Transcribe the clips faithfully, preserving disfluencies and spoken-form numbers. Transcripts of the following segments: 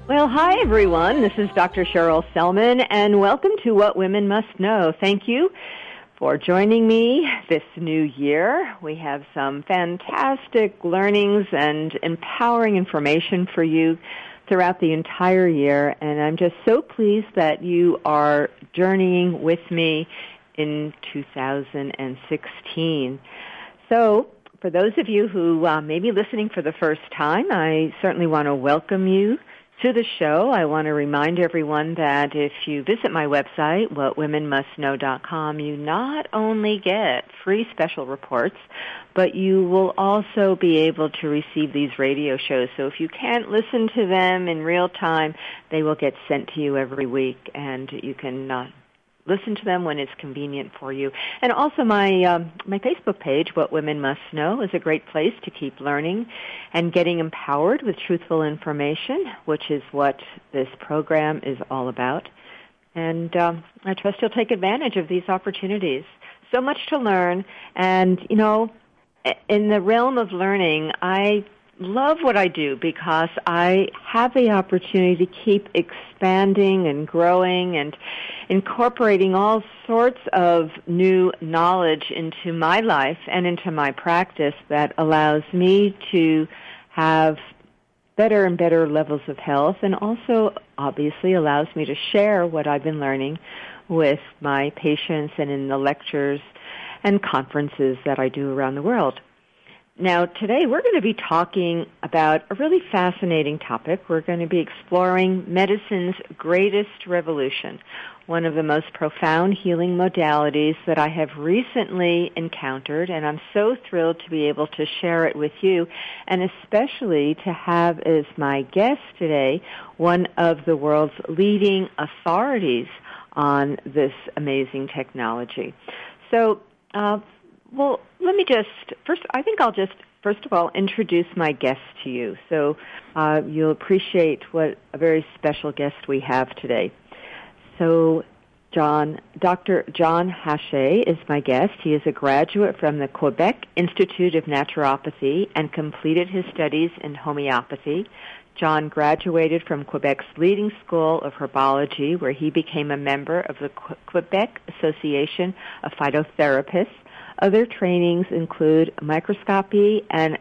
Well, hi, everyone. This is Doctor Cheryl Selman, and welcome to What Women Must Know. Thank you for joining me this new year. We have some fantastic learnings and empowering information for you throughout the entire year, and I'm just so pleased that you are journeying with me in two thousand sixteen. So, for those of you who uh, may be listening for the first time, I certainly want to welcome you to the show. I want to remind everyone that if you visit my website, what women must know dot com, you not only get free special reports, but you will also be able to receive these radio shows. So if you can't listen to them in real time, they will get sent to you every week, and you can uh, listen to them when it's convenient for you. And also my um, my Facebook page, What Women Must Know, is a great place to keep learning and getting empowered with truthful information, which is what this program is all about. And um, I trust you'll take advantage of these opportunities. So much to learn. And, you know, in the realm of learning, I love what I do because I have the opportunity to keep expanding and growing and incorporating all sorts of new knowledge into my life and into my practice that allows me to have better and better levels of health, and also obviously allows me to share what I've been learning with my patients and in the lectures and conferences that I do around the world. Now, today we're going to be talking about a really fascinating topic. We're going to be exploring medicine's greatest revolution, one of the most profound healing modalities that I have recently encountered, and I'm so thrilled to be able to share it with you, and especially to have as my guest today one of the world's leading authorities on this amazing technology. So, uh, Well, let me just, first, I think I'll just, first of all, introduce my guest to you. So uh, you'll appreciate what a very special guest we have today. So John, Doctor John Hachey is my guest. He is a graduate from the Quebec Institute of Naturopathy and completed his studies in homeopathy. John graduated from Quebec's leading school of herbology, where he became a member of the Quebec Association of Phytotherapists. Other trainings include microscopy and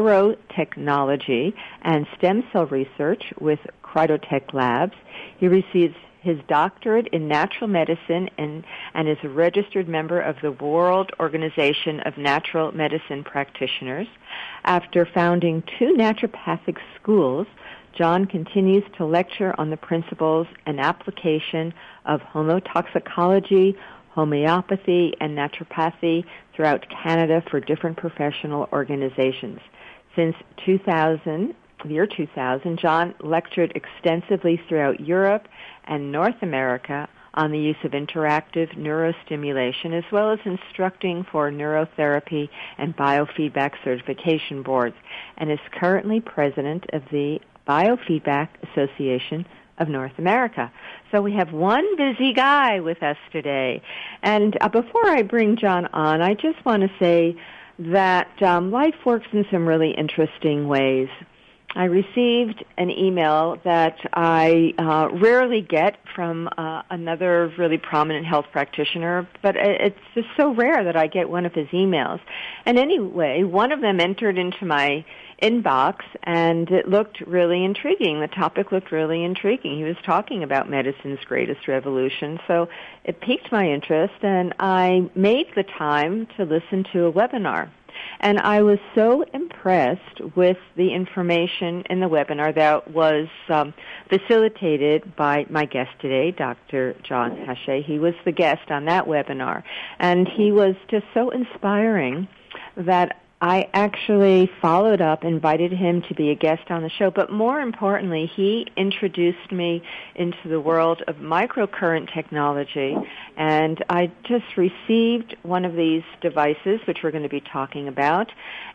chirotechnology and stem cell research with Cryotech Labs. He receives his doctorate in natural medicine and, and is a registered member of the World Organization of Natural Medicine Practitioners. After founding two naturopathic schools, John continues to lecture on the principles and application of homeotoxicology, homeopathy, and naturopathy throughout Canada for different professional organizations. Since two thousand, the year two thousand, John lectured extensively throughout Europe and North America on the use of interactive neurostimulation, as well as instructing for neurotherapy and biofeedback certification boards, and is currently president of the Biofeedback Association of North America. So we have one busy guy with us today. And uh, before I bring John on, I just want to say that um, life works in some really interesting ways. I received an email that I uh, rarely get from uh, another really prominent health practitioner, but it's just so rare that I get one of his emails. And anyway, one of them entered into my inbox, and it looked really intriguing. The topic looked really intriguing. He was talking about medicine's greatest revolution, so it piqued my interest, and I made the time to listen to a webinar. And I was so impressed with the information in the webinar that was um, facilitated by my guest today, Doctor John Hachey. He was the guest on that webinar, and he was just so inspiring that I actually followed up, invited him to be a guest on the show, but more importantly, he introduced me into the world of microcurrent technology, and I just received one of these devices, which we're going to be talking about,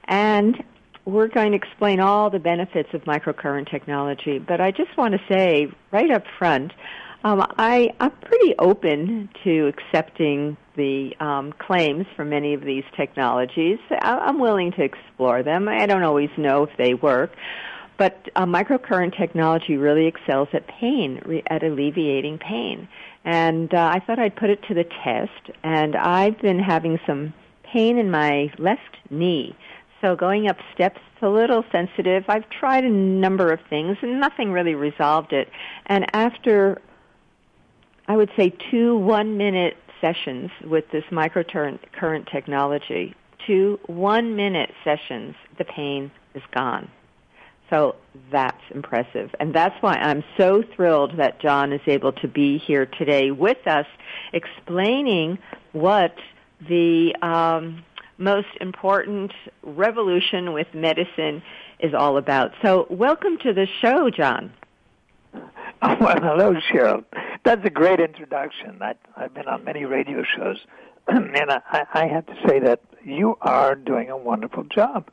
and we're going to explain all the benefits of microcurrent technology. But I just want to say right up front, um, I, I'm pretty open to accepting the um, claims for many of these technologies. I'm willing to explore them. I don't always know if they work, But uh, microcurrent technology really excels at pain, re- at alleviating pain. And uh, I thought I'd put it to the test, and I've been having some pain in my left knee. So going up steps is a little sensitive. I've tried a number of things, and nothing really resolved it. And after, I would say, two one-minute sessions with this microcurrent technology, two one-minute sessions, the pain is gone. So that's impressive. And that's why I'm so thrilled that John is able to be here today with us, explaining what the um, most important revolution with medicine is all about. So welcome to the show, John. Oh, well, hello, Cheryl. That's a great introduction. I, I've been on many radio shows, and I, I have to say that you are doing a wonderful job.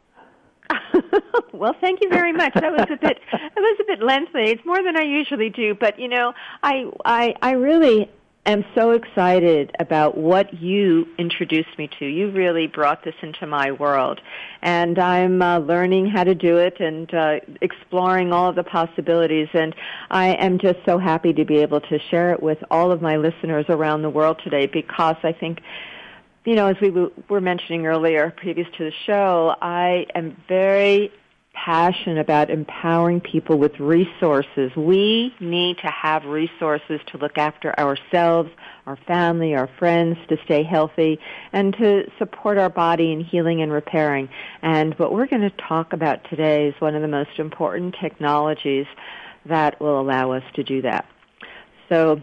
Well, thank you very much. That was a bit that was a bit lengthy. It's more than I usually do, but you know, I I I really am so excited about what you introduced me to. You really brought this into my world, and I'm uh, learning how to do it and uh, exploring all of the possibilities, and I am just so happy to be able to share it with all of my listeners around the world today, because I think, you know, as we were mentioning earlier, previous to the show, I am very passionate about empowering people with resources. We need to have resources to look after ourselves, our family, our friends, to stay healthy, and to support our body in healing and repairing. And what we're going to talk about today is one of the most important technologies that will allow us to do that. So,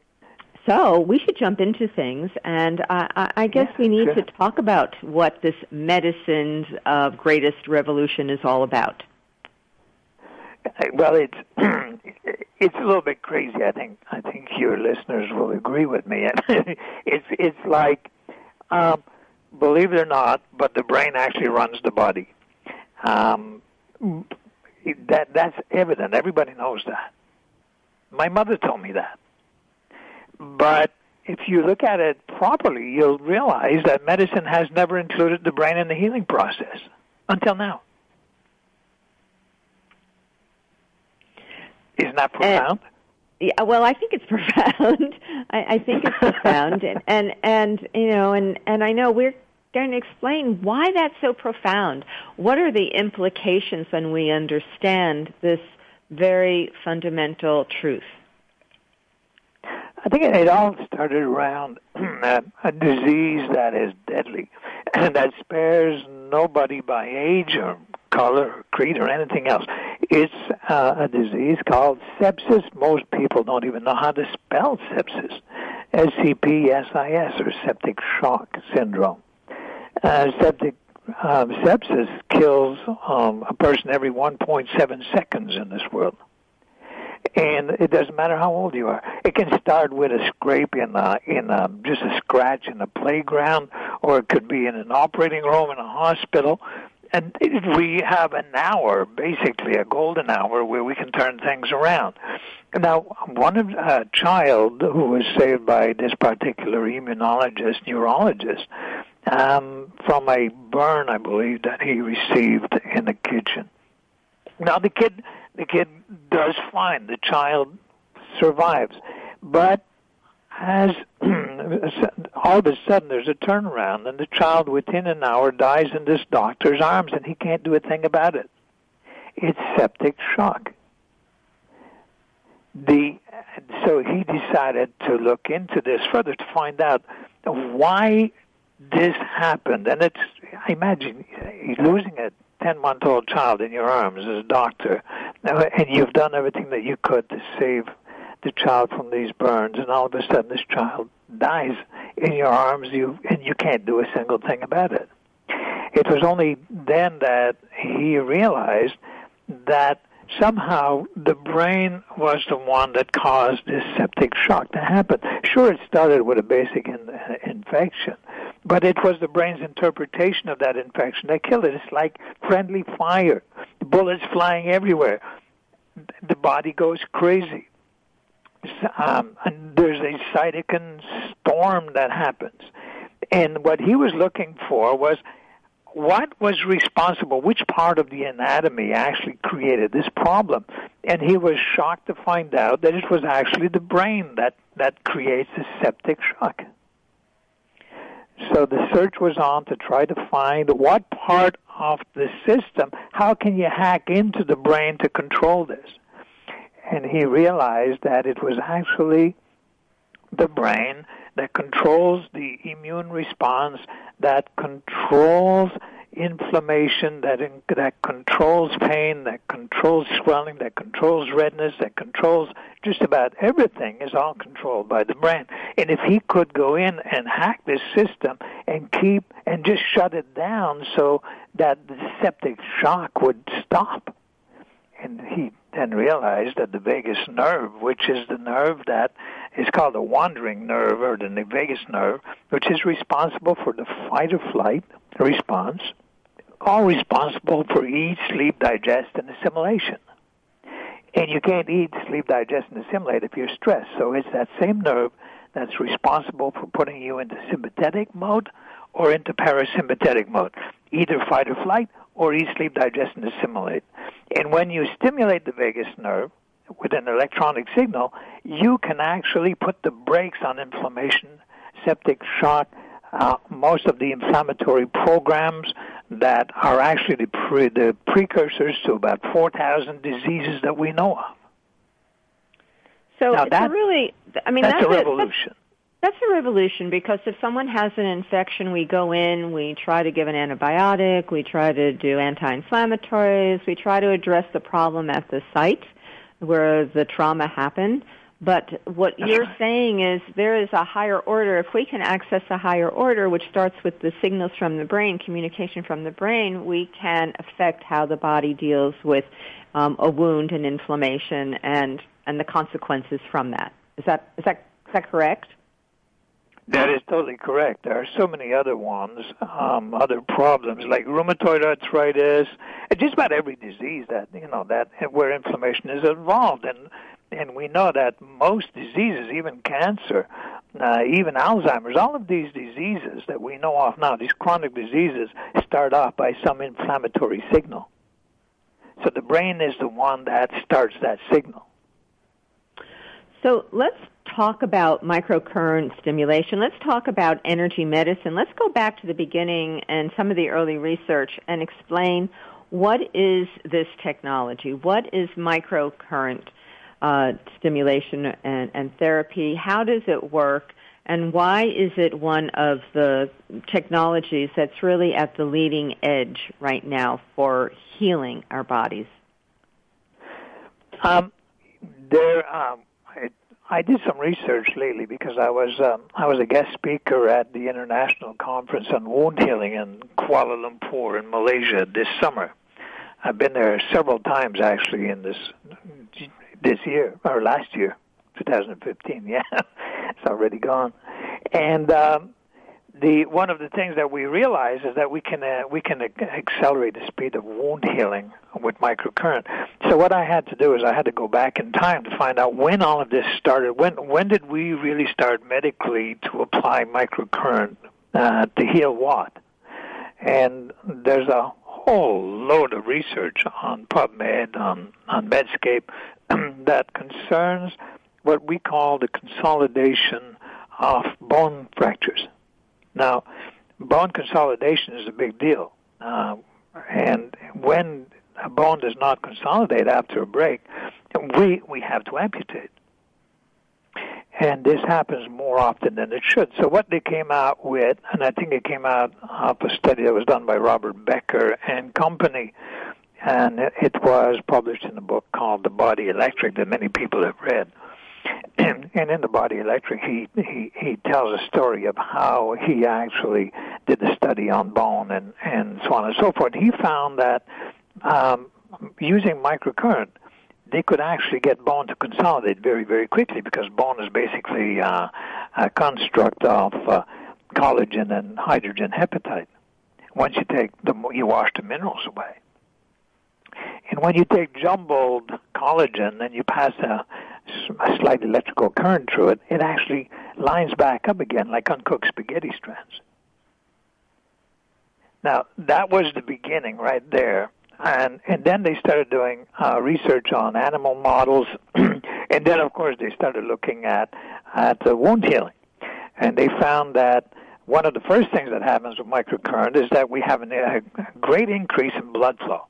So we should jump into things, and I, I guess yeah, we need sure. to talk about what this medicine's uh, greatest revolution is all about. Well, it's it's a little bit crazy. I think I think your listeners will agree with me. it's it's like, um, believe it or not, but the brain actually runs the body. Um, that that's evident. Everybody knows that. My mother told me that. But if you look at it properly, you'll realize that medicine has never included the brain in the healing process until now. Isn't that profound? Uh, yeah, well, I think it's profound. I, I think it's profound, and, and and you know, and and I know we're going to explain why that's so profound. What are the implications when we understand this very fundamental truth? I think it all started around a, a disease that is deadly and that spares nobody by age or color or creed or anything else. It's uh, a disease called sepsis. Most people don't even know how to spell sepsis. S C P S I S, or septic shock syndrome. Uh, septic uh, sepsis kills um, a person every one point seven seconds in this world. And it doesn't matter how old you are. It can start with a scrape in a, in a, just a scratch in a playground, or it could be in an operating room in a hospital. And it, we have an hour, basically a golden hour, where we can turn things around. Now, one of a child who was saved by this particular immunologist, neurologist, um, from a burn, I believe, that he received in the kitchen. Now, the kid... The kid does fine. The child survives. But as all of a sudden there's a turnaround, and the child within an hour dies in this doctor's arms, and he can't do a thing about it. It's septic shock. The so he decided to look into this further to find out why this happened. And it's, I imagine, losing a ten-month-old child in your arms as a doctor, and you've done everything that you could to save the child from these burns, and all of a sudden this child dies in your arms, you and you can't do a single thing about it. It was only then that he realized that somehow the brain was the one that caused this septic shock to happen. Sure, it started with a basic in, uh, infection, but it was the brain's interpretation of that infection that killed it. It's like friendly fire, bullets flying everywhere. The body goes crazy. Um, and there's a cytokine storm that happens. And what he was looking for was, what was responsible, which part of the anatomy actually created this problem. And he was shocked to find out that it was actually the brain that, that creates the septic shock. So the search was on to try to find what part of the system, how can you hack into the brain to control this? And he realized that it was actually the brain that controls the immune response, that controls inflammation, that in, that controls pain, that controls swelling, that controls redness, that controls just about everything is all controlled by the brain. And if he could go in and hack this system and keep and just shut it down so that the septic shock would stop. And he then realized that the vagus nerve, which is the nerve that is called the wandering nerve or the vagus nerve, which is responsible for the fight or flight response, all responsible for eat, sleep, digest, and assimilation. And you can't eat, sleep, digest, and assimilate if you're stressed. So it's that same nerve that's responsible for putting you into sympathetic mode or into parasympathetic mode, either fight or flight or eat, sleep, digest, and assimilate. And when you stimulate the vagus nerve with an electronic signal, you can actually put the brakes on inflammation, septic shock, uh, most of the inflammatory programs that are actually the, pre- the precursors to about four thousand diseases that we know of. So now it's that, a really, I mean, that's, that's a revolution. That's, that's a revolution because if someone has an infection, we go in, we try to give an antibiotic, we try to do anti-inflammatories, we try to address the problem at the site where the trauma happened. But what That's you're right. saying is there is a higher order. If we can access a higher order, which starts with the signals from the brain, communication from the brain, we can affect how the body deals with um, a wound and inflammation and, and the consequences from that. Is that is that is that correct? That is totally correct. There are so many other ones, um, other problems like rheumatoid arthritis, and just about every disease that you know that where inflammation is involved. And and we know that most diseases, even cancer, uh, even Alzheimer's, all of these diseases that we know of now, these chronic diseases, start off by some inflammatory signal. So the brain is the one that starts that signal. So let's talk about microcurrent stimulation. Let's talk about energy medicine. Let's go back to the beginning and some of the early research and explain what is this technology? What is microcurrent uh, stimulation and, and therapy? How does it work? And why is it one of the technologies that's really at the leading edge right now for healing our bodies? Um, there, um, I, I did some research lately because I was um, I was a guest speaker at the International Conference on Wound Healing in Kuala Lumpur in Malaysia this summer. I've been there several times actually in this this year or last year, twenty fifteen. Yeah, it's already gone. And um, the one of the things that we realize is that we can uh, we can accelerate the speed of wound healing with microcurrent. So what I had to do is I had to go back in time to find out when all of this started. When when did we really start medically to apply microcurrent uh, to heal what? And there's a whole load of research on PubMed, on, on Medscape, that concerns what we call the consolidation of bone fractures. Now, bone consolidation is a big deal. Uh, and when a bone does not consolidate after a break, we, we have to amputate. And this happens more often than it should. So what they came out with, and I think it came out of a study that was done by Robert Becker and company, and it was published in a book called The Body Electric that many people have read. And, and in The Body Electric, he, he, he tells a story of how he actually did the study on bone and, and so on and so forth. He found that um, using microcurrent, they could actually get bone to consolidate very, very quickly because bone is basically uh, a construct of uh, collagen and hydrogen hepatide. Once you take the, you wash the minerals away. And when you take jumbled collagen and you pass a, a slight electrical current through it, it actually lines back up again like uncooked spaghetti strands. Now, that was the beginning right there. And and then they started doing uh, research on animal models, and then of course they started looking at at uh, wound healing, and they found that one of the first things that happens with microcurrent is that we have an, a great increase in blood flow.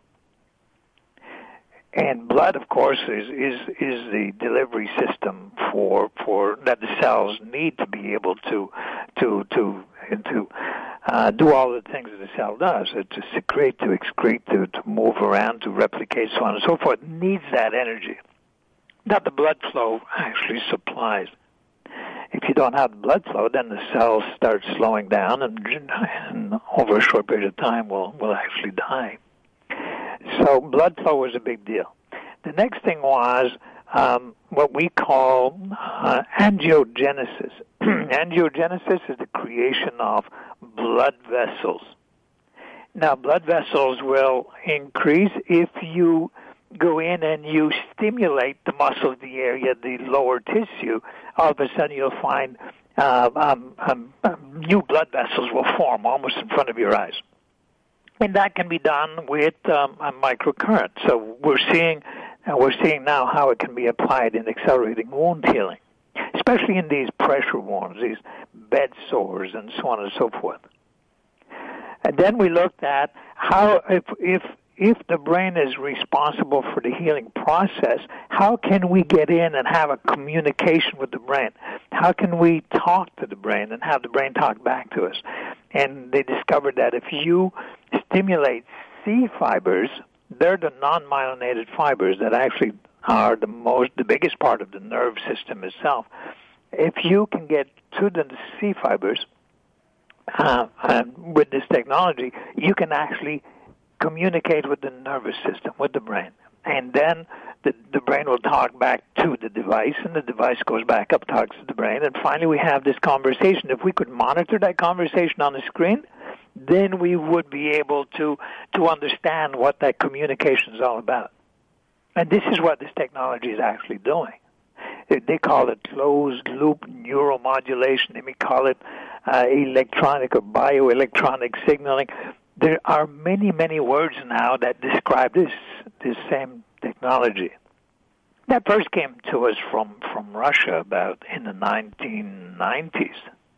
And blood, of course, is, is is the delivery system for for that the cells need to be able to to to to uh, do all the things that the cell does, uh, to secrete, to excrete, to, to move around, to replicate, so on and so forth. Needs that energy that the blood flow actually supplies. If you don't have the blood flow, then the cells start slowing down, and, and over a short period of time will will actually die. So blood flow was a big deal. The next thing was um, what we call uh, angiogenesis. Angiogenesis is the creation of blood vessels. Now, blood vessels will increase if you go in and you stimulate the muscle of the area, the lower tissue. All of a sudden you'll find uh, um, um, um, new blood vessels will form almost in front of your eyes. And that can be done with um, a microcurrent. So we're seeing, uh, we're seeing now how it can be applied in accelerating wound healing, especially in these pressure wounds, these bed sores, and so on and so forth. And then we looked at how, if if if the brain is responsible for the healing process, how can we get in and have a communication with the brain? How can we talk to the brain and have the brain talk back to us? And they discovered that if you stimulate C fibers, they're the non-myelinated fibers that actually are the most, the biggest part of the nerve system itself. If you can get to the C fibers uh, uh, with this technology, you can actually communicate with the nervous system, with the brain. And then the, the brain will talk back to the device, and the device goes back up, talks to the brain, and finally we have this conversation. If we could monitor that conversation on the screen, then we would be able to, to understand what that communication is all about. And this is what this technology is actually doing. They call it closed-loop neuromodulation. They may call it uh, electronic or bioelectronic signaling. There are many, many words now that describe this this same technology. That first came to us from, from Russia about in the nineteen nineties.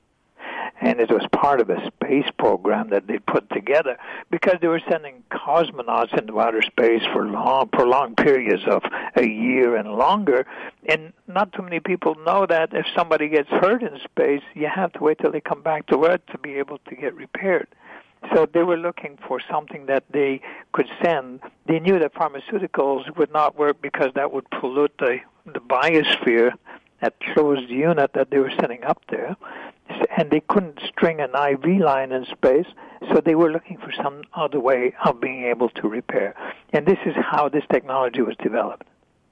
And it was part of a space program that they put together because they were sending cosmonauts into outer space for long, prolonged periods of a year and longer. And not too many people know that if somebody gets hurt in space, you have to wait till they come back to Earth to be able to get repaired. So they were looking for something that they could send. They knew that pharmaceuticals would not work because that would pollute the, the biosphere, that closed unit that they were sending up there. And they couldn't string an I V line in space, so they were looking for some other way of being able to repair. And this is how this technology was developed.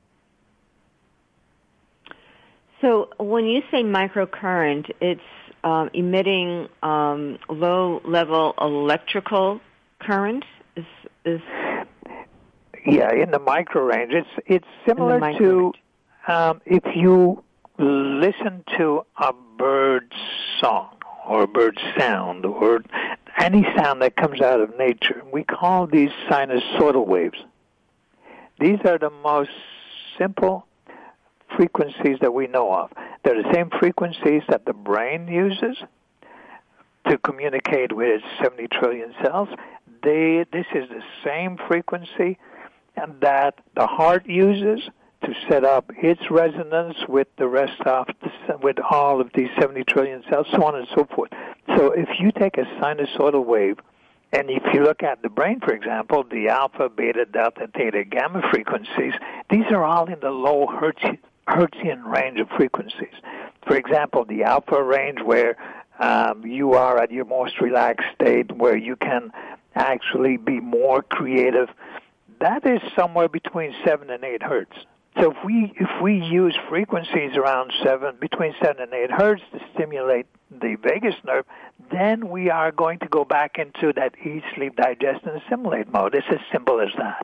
So when you say microcurrent, it's um, emitting um, low-level electrical current? Is, is yeah, in the micro range. It's, it's similar to um, if you listen to a bird's song or a bird's sound or any sound that comes out of nature. We call these sinusoidal waves. These are the most simple frequencies that we know of. They're the same frequencies that the brain uses to communicate with its seventy trillion cells. They, this is the same frequency that the heart uses to set up its resonance with the rest of the, with all of these seventy trillion cells, so on and so forth. So if you take a sinusoidal wave, and if you look at the brain, for example, the alpha, beta, delta, theta, gamma frequencies, these are all in the low Hertz, Hertzian range of frequencies. For example, the alpha range, where um, you are at your most relaxed state, where you can actually be more creative, that is somewhere between seven and eight hertz. So if we if we use frequencies around seven, between seven and eight hertz to stimulate the vagus nerve, then we are going to go back into that eat, sleep, digest, and assimilate mode. It's as simple as that.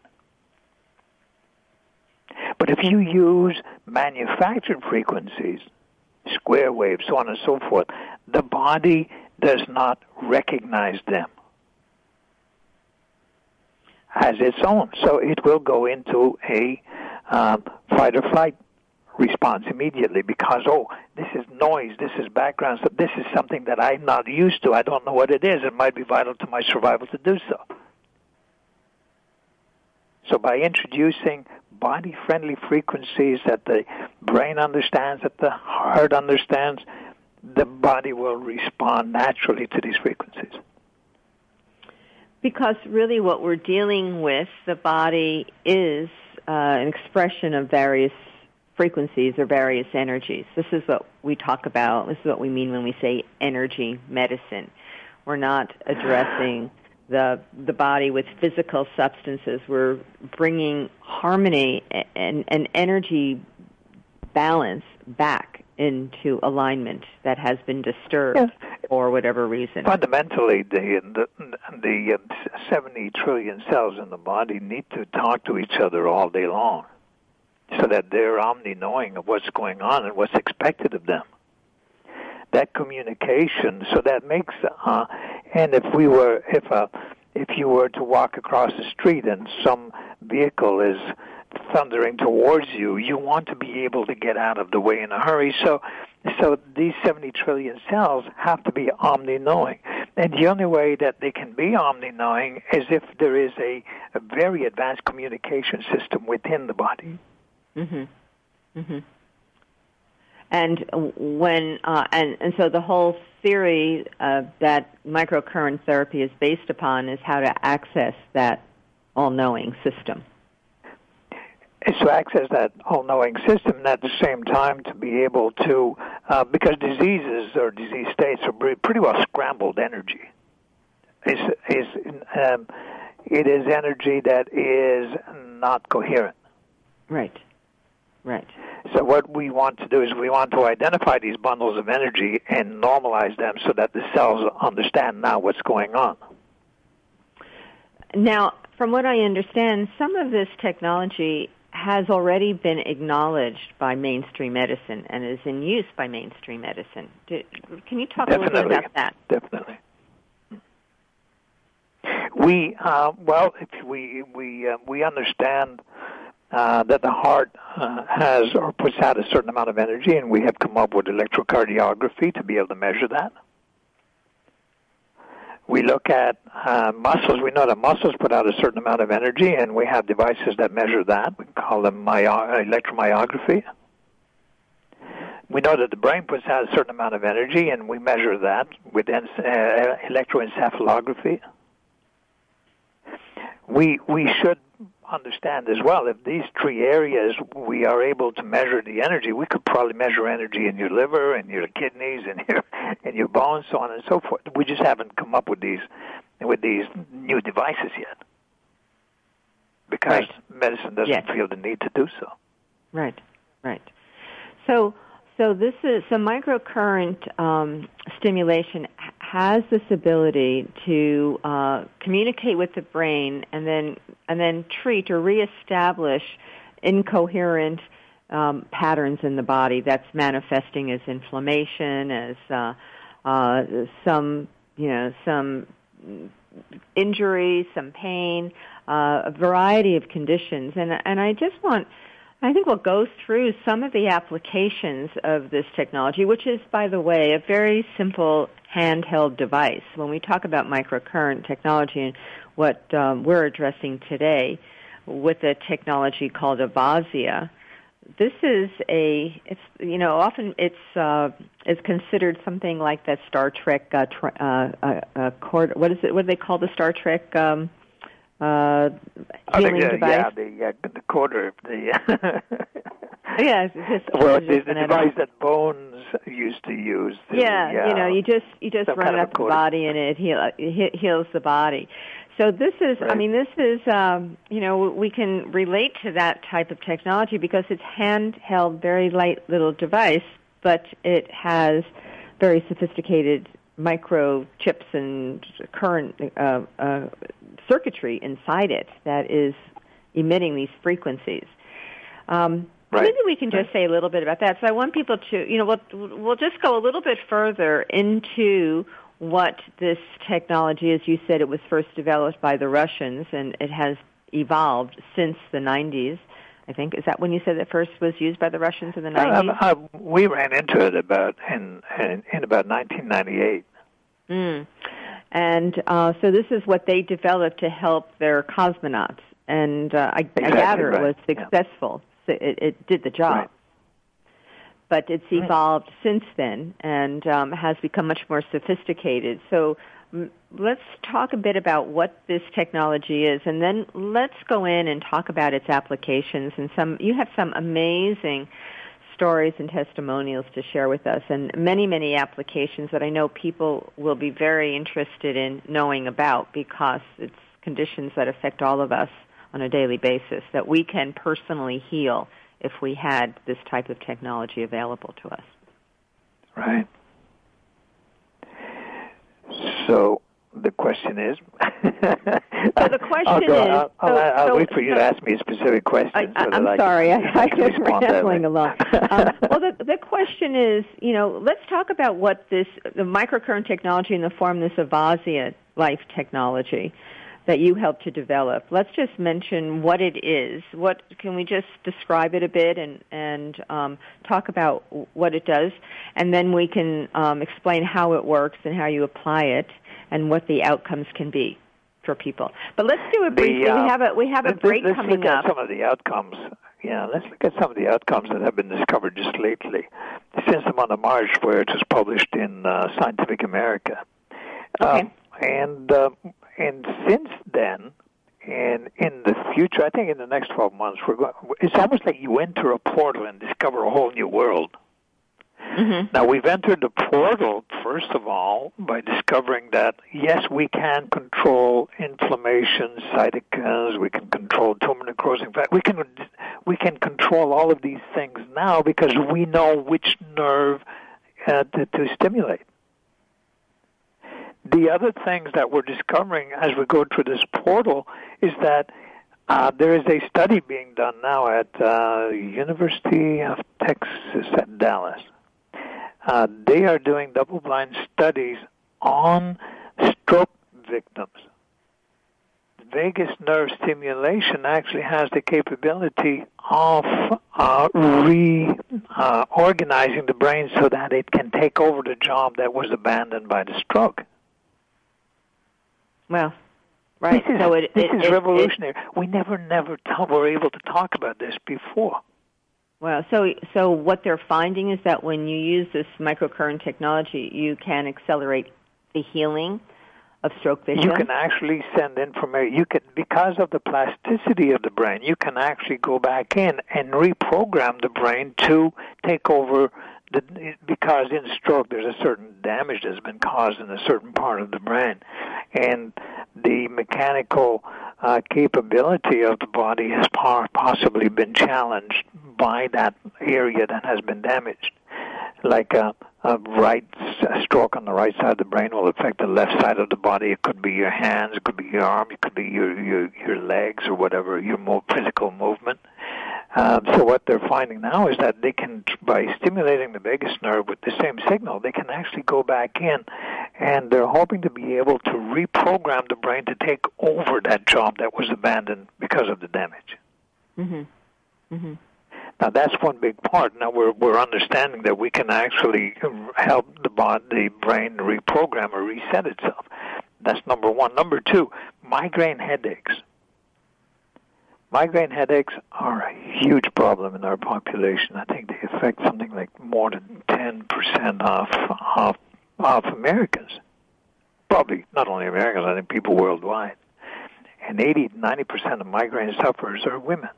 But if you use manufactured frequencies, square waves, so on and so forth, the body does not recognize them. as its own. So it will go into a um, fight or flight response immediately because, oh, this is noise, this is background, so this is something that I'm not used to. I don't know what it is. It might be vital to my survival to do so. So by introducing body-friendly frequencies that the brain understands, that the heart understands, the body will respond naturally to these frequencies. Because really what we're dealing with, the body, is uh, an expression of various frequencies or various energies. This is what we talk about. This is what we mean when we say energy medicine. We're not addressing the the body with physical substances. We're bringing harmony and, and energy balance back into alignment that has been disturbed yes. for whatever reason. Fundamentally, the, the the seventy trillion cells in the body need to talk to each other all day long, so that they're omni-knowing of what's going on and what's expected of them. That communication, so that makes, uh, and if we were, if a, if you were to walk across the street and some vehicle is thundering towards you, you want to be able to get out of the way in a hurry. So, so these seventy trillion cells have to be omni-knowing. And the only way that they can be omni-knowing is if there is a, a very advanced communication system within the body. Mm-hmm. Mm-hmm. And when uh, and and so the whole theory uh, that microcurrent therapy is based upon is how to access that all-knowing system. Is to access that all-knowing system, and at the same time to be able to, uh, because diseases or disease states are pretty well scrambled energy. It's, it's, um, it is energy that is not coherent. Right. Right. So what we want to do is we want to identify these bundles of energy and normalize them so that the cells understand now what's going on. Now, from what I understand, some of this technology has already been acknowledged by mainstream medicine and is in use by mainstream medicine. Do, can you talk Definitely. a little bit about that? Definitely. We uh, well, if we we uh, we understand uh, that the heart uh, has or puts out a certain amount of energy, and we have come up with electrocardiography to be able to measure that. We look at uh, muscles. We know that muscles put out a certain amount of energy, and we have devices that measure that. We call them myo- electromyography. We know that the brain puts out a certain amount of energy, and we measure that with uh, electroencephalography. We we should understand as well, if these three areas we are able to measure the energy, we could probably measure energy in your liver, in your kidneys, in your in your bones, so on and so forth. We just haven't come up with these with these new devices yet, because right. medicine doesn't yes. feel the need to do so. Right, right. So, so this is so microcurrent um, stimulation has this ability to uh, communicate with the brain and then and then treat or reestablish incoherent um, patterns in the body that's manifesting as inflammation, as uh, uh, some you know some injury, some pain, uh, a variety of conditions. And and I just want. I think we'll go through some of the applications of this technology, which is, by the way, a very simple handheld device. When we talk about microcurrent technology and what um, we're addressing today with a technology called Avasia, this is a, it's, you know, often it's uh, it's considered something like that Star Trek, uh, tr- uh, uh, uh, cord- what is it, what do they call the Star Trek um Uh, healing oh, the, device. Yeah, the uh, the quarter, the yeah, it's just, well, it's the, just the device that Bones used to use. To, yeah, yeah, you know, you just you just run it up the body and it, heal, it heals the body. So this is, right. I mean, this is, um, you know, we can relate to that type of technology because it's handheld, very light little device, but it has very sophisticated microchips and current uh, uh, circuitry inside it that is emitting these frequencies. Um, right. Maybe we can just say a little bit about that. So I want people to, you know, we'll, we'll just go a little bit further into what this technology is. You said it was first developed by the Russians, and it has evolved since the nineties. I think, is that when you said it first was used by the Russians in the nineties? Uh, uh, we ran into it about in in, in about nineteen ninety-eight. Mm. And uh, so this is what they developed to help their cosmonauts, and uh, I, exactly I gather right. it was successful. Yeah. So it, it did the job. Right. But it's evolved right. since then and um, has become much more sophisticated. So m- let's talk a bit about what this technology is, and then let's go in and talk about its applications. And some, you have some amazing stories and testimonials to share with us, and many, many applications that I know people will be very interested in knowing about, because it's conditions that affect all of us on a daily basis that we can personally heal if we had this type of technology available to us. Right. So the question is... so the question I'll go, is... I'll, I'll, so, I'll so, wait for you so, to ask me a specific question. I, I, so I'm I sorry, can, I, I I can just respond rambling along. um, well, the, the question is, you know, let's talk about what this, the microcurrent technology in the form this Avazia Life technology that you helped to develop. Let's just mention what it is. What can we just describe it a bit and and um, talk about what it does, and then we can um, explain how it works and how you apply it and what the outcomes can be for people. But let's do it briefly. The, uh, we have a we have a break let's coming look up. At some of the outcomes. Yeah, let's look at some of the outcomes that have been discovered just lately since the month of March, where it was published in uh, Scientific America. Okay. Um, and uh, and since then, and in the future, I think in the next twelve months, we're going. It's almost like you enter a portal and discover a whole new world. Mm-hmm. Now, we've entered the portal, first of all, by discovering that, yes, we can control inflammation, cytokines, we can control tumor necrosis. In fact, we can, we can control all of these things now because we know which nerve uh, to, to stimulate. The other things that we're discovering as we go through this portal is that uh, there is a study being done now at uh, University of Texas at Dallas. Uh, they are doing double-blind studies on stroke victims. Vagus nerve stimulation actually has the capability of uh, reorganizing uh, the brain so that it can take over the job that was abandoned by the stroke. Well, right. This is, so it, this it, is it, revolutionary. It, we never, never t- were able to talk about this before. Well, so so what they're finding is that when you use this microcurrent technology, you can accelerate the healing of stroke victims. You can actually send information. You can, because of the plasticity of the brain, you can actually go back in and reprogram the brain to take over. The, because in stroke, there's a certain damage that's been caused in a certain part of the brain, and the mechanical uh, capability of the body has possibly been challenged by that area that has been damaged. Like a, a right a stroke on the right side of the brain will affect the left side of the body. It could be your hands, it could be your arm, it could be your your, your legs or whatever, your more physical movement. Um, so what they're finding now is that they can, by stimulating the vagus nerve with the same signal, they can actually go back in, and they're hoping to be able to reprogram the brain to take over that job that was abandoned because of the damage. Mm-hmm. Mm-hmm. Now that's one big part. Now we're we're understanding that we can actually help the body, the brain reprogram or reset itself. That's number one. Number two, migraine headaches. Migraine headaches are a huge problem in our population. I think they affect something like more than ten percent of, of, of Americans. Probably not only Americans, I think people worldwide. And eighty to ninety percent of migraine sufferers are women.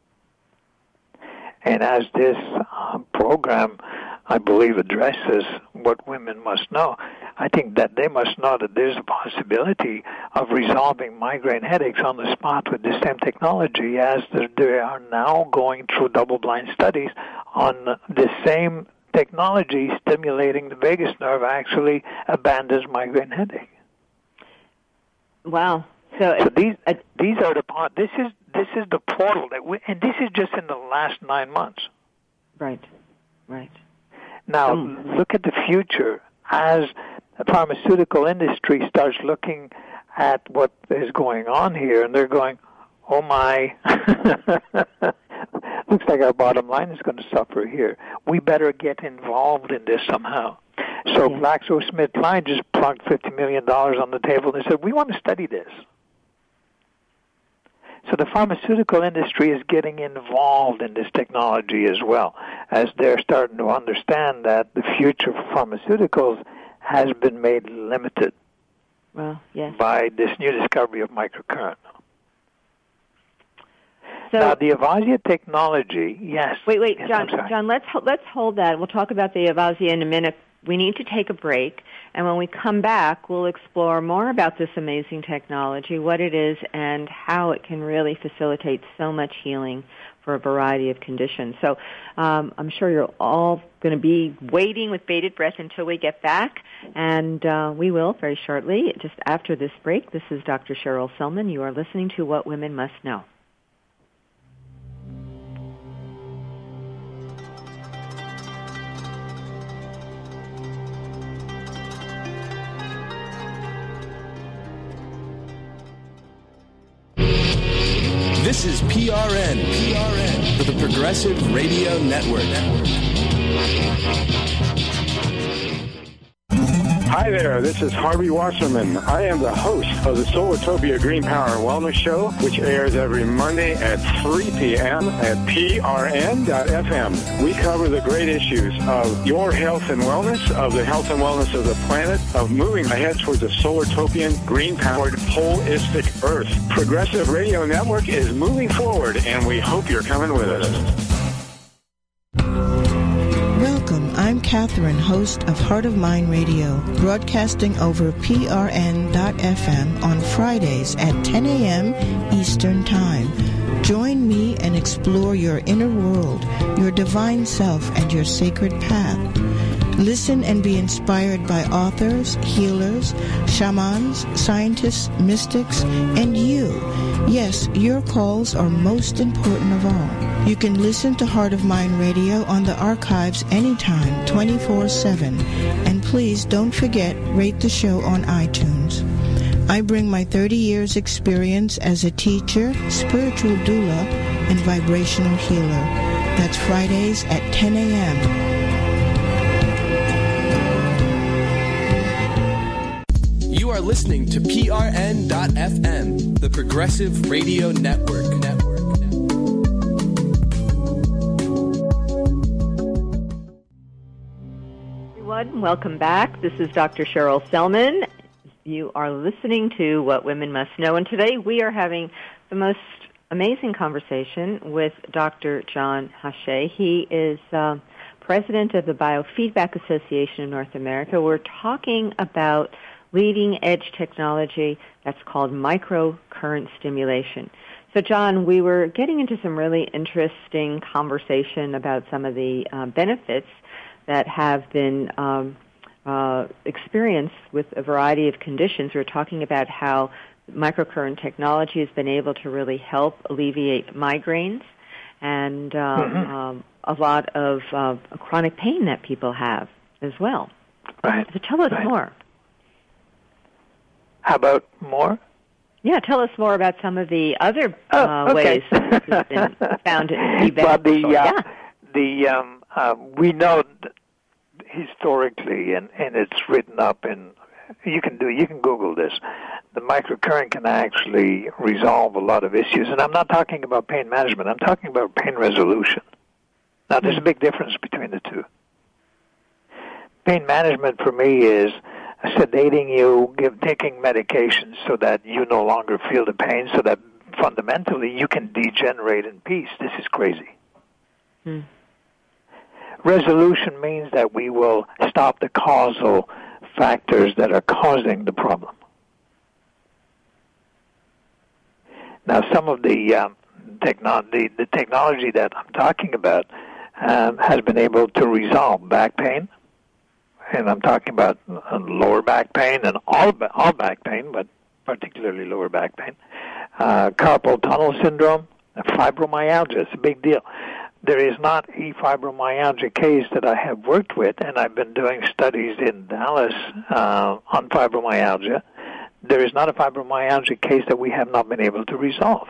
And as this uh, program, I believe, addresses what women must know, I think that they must know that there's a possibility of resolving migraine headaches on the spot with the same technology, as they are now going through double-blind studies on the same technology stimulating the vagus nerve actually abandons migraine headache. Wow. So, so these uh, these are the part. This is this is the portal that we, and this is just in the last nine months. Right. Right. Now Um, look at the future as the pharmaceutical industry starts looking at what is going on here, and they're going, oh my, looks like our bottom line is going to suffer here. We better get involved in this somehow. So yeah. GlaxoSmithKline just plunked fifty million dollars on the table and said, we want to study this. So the pharmaceutical industry is getting involved in this technology as well, as they're starting to understand that the future for pharmaceuticals has been made limited well, yes. by this new discovery of microcurrent. So, now, the Avasia technology, yes. Wait, wait, yes, John, John, let's let's hold that. We'll talk about the Avasia in a minute. We need to take a break, and when we come back, we'll explore more about this amazing technology, what it is, and how it can really facilitate so much healing for a variety of conditions. So um, I'm sure you're all going to be waiting with bated breath until we get back, and uh, we will very shortly, just after this break. This is Doctor Cheryl Selman. You are listening to What Women Must Know. This is P R N, P R N, for the Progressive Radio Network. Hi there, this is Harvey Wasserman. I am the host of the Solartopia Green Power Wellness Show, which airs every Monday at three p.m. at P R N dot F M. We cover the great issues of your health and wellness, of the health and wellness of the planet, of moving ahead towards a Solartopian, green-powered, holistic Earth. Progressive Radio Network is moving forward, and we hope you're coming with us. Welcome. I'm Catherine, host of Heart of Mind Radio, broadcasting over P R N dot F M on Fridays at ten a.m. Eastern Time. Join me and explore your inner world, your divine self, and your sacred path. Listen and be inspired by authors, healers, shamans, scientists, mystics, and you. Yes, your calls are most important of all. You can listen to Heart of Mind Radio on the archives anytime, twenty-four seven. And please don't forget, rate the show on iTunes. I bring my thirty years experience as a teacher, spiritual doula, and vibrational healer. That's Fridays at ten a.m. You are listening to P R N dot F M, the Progressive Radio Network. Network. Everyone, welcome back. This is Doctor Cheryl Selman. You are listening to What Women Must Know, and today we are having the most amazing conversation with Doctor John Hachey. He is uh, president of the Biofeedback Association of North America. We're talking about leading-edge technology that's called microcurrent stimulation. So, John, we were getting into some really interesting conversation about some of the uh, benefits that have been um, uh, experienced with a variety of conditions. We were talking about how microcurrent technology has been able to really help alleviate migraines and um, mm-hmm. um, a lot of uh, chronic pain that people have as well. Right. So tell us right. more. How about more? Yeah, tell us more about some of the other oh, uh, okay. ways that this has been found to be beneficial. Well, the, uh, yeah. the, um, uh, we know that historically, and, and it's written up in, you can do, you can Google this, the microcurrent can actually resolve a lot of issues. And I'm not talking about pain management, I'm talking about pain resolution. Now, there's a big difference between the two. Pain management for me is sedating you, give, taking medications so that you no longer feel the pain, so that fundamentally you can degenerate in peace. This is crazy. Hmm. Resolution means that we will stop the causal factors that are causing the problem. Now, some of the, um, techno- the, the technology that I'm talking about um, has been able to resolve back pain, and I'm talking about lower back pain and all all back pain, but particularly lower back pain, uh, carpal tunnel syndrome, fibromyalgia. It's a big deal. there is not a fibromyalgia case that I have worked with, and I've been doing studies in Dallas uh, on fibromyalgia. There is not a fibromyalgia case that we have not been able to resolve.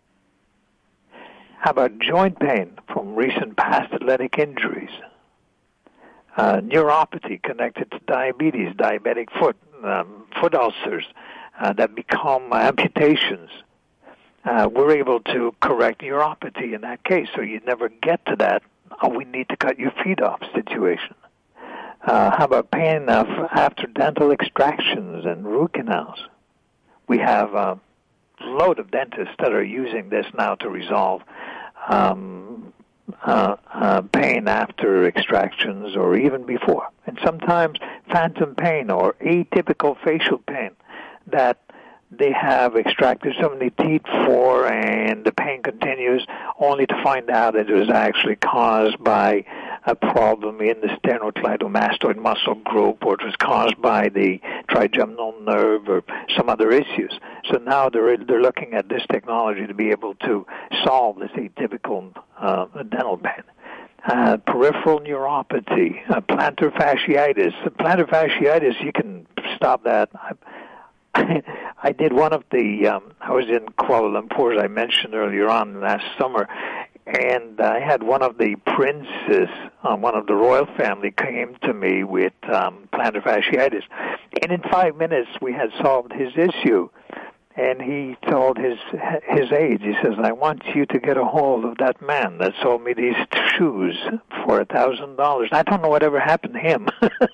How about joint pain from recent past athletic injuries? Uh, neuropathy connected to diabetes, diabetic foot, um, foot ulcers uh, that become amputations. Uh, we're able to correct neuropathy in that case, so you never get to that, oh, we need to cut your feet off situation. Uh, how about pain uh, after dental extractions and root canals? We have a load of dentists that are using this now to resolve um, uh, uh, pain after extractions or even before. And sometimes phantom pain or atypical facial pain that they have extracted so many teeth for, and the pain continues, only to find out that it was actually caused by a problem in the sternocleidomastoid muscle group, or it was caused by the trigeminal nerve or some other issues. So now they're they're looking at this technology to be able to solve this atypical uh, dental pain. Uh, peripheral neuropathy, uh, plantar fasciitis. Plantar fasciitis, you can stop that. I, I did one of the, um, I was in Kuala Lumpur, as I mentioned earlier on last summer, and I had one of the princes, um, one of the royal family, came to me with um, plantar fasciitis. And in five minutes, we had solved his issue. And he told his his age. He says, I want you to get a hold of that man that sold me these shoes for a thousand dollars. I don't know whatever happened to him.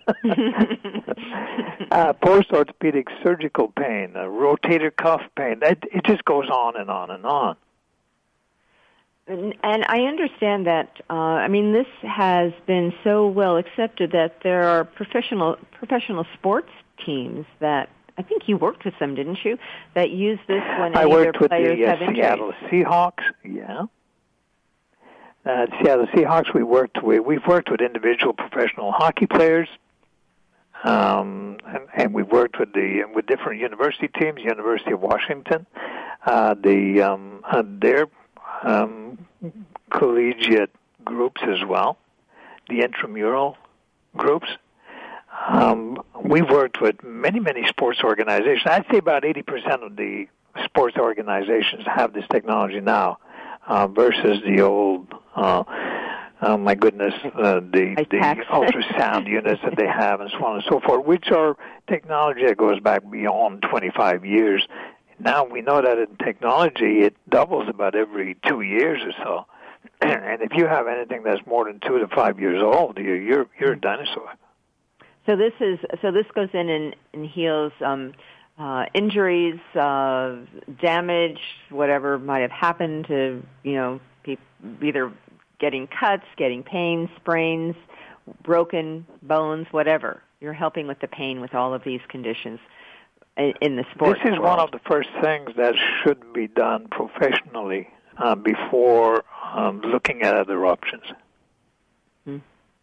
uh, post-orthopedic surgical pain, uh, rotator cuff pain. It, it just goes on and on and on. And, and I understand that, uh, I mean, this has been so well accepted that there are professional professional sports teams that, I think you worked with them, didn't you, that use this when any of their players the, uh, have injuries? Seattle Seahawks, yeah. Uh, Seattle Seahawks, we worked with, we've worked with individual professional hockey players, um, and, and we've worked with the with different university teams, University of Washington, uh, the um, uh, their um, collegiate groups as well, the intramural groups. Um, we've worked with many, many sports organizations. I'd say about eighty percent of the sports organizations have this technology now uh, versus the old, uh, oh my goodness, uh, the, the ultrasound units that they have and so on and so forth, which are technology that goes back beyond twenty-five years. Now we know that in technology it doubles about every two years or so. And if you have anything that's more than two to five years old, you're, you're, you're a dinosaur. So this is so. This goes in and, and heals um, uh, injuries, uh, damage, whatever might have happened to you know, pe- either getting cuts, getting pain, sprains, broken bones, whatever. You're helping with the pain with all of these conditions in, in the sports This is world. one of the first things that should be done professionally uh, before um, looking at other options. Hmm.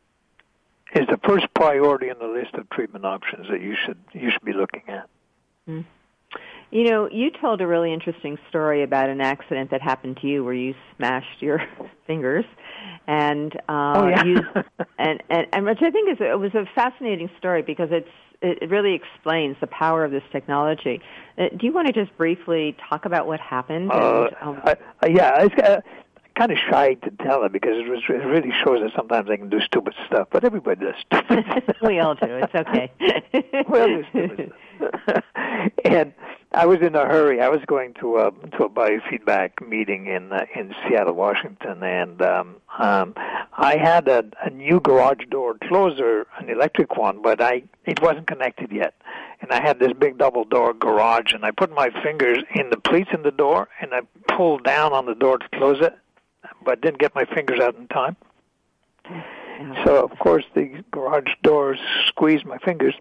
Is the first priority on the list of treatment options that you should you should be looking at. Mm. You know, you told a really interesting story about an accident that happened to you where you smashed your fingers, and uh, oh, yeah. used, and, and and which I think is it was a fascinating story because it's it really explains the power of this technology. Uh, do you want to just briefly talk about what happened? Uh, and, um, I, uh, yeah, it's uh, kind of shy to tell it because it, was, it really shows that sometimes I can do stupid stuff, but everybody does stupid stuff. We all do. It's okay. We all do stupid stuff. And I was in a hurry. I was going to a to a biofeedback meeting in uh, in Seattle, Washington, and um, um, I had a, a new garage door closer, an electric one, but I it wasn't connected yet. And I had this big double door garage, and I put my fingers in the pleats in the door, and I pulled down on the door to close it, but didn't get my fingers out in time. So, of course, the garage doors squeezed my fingers.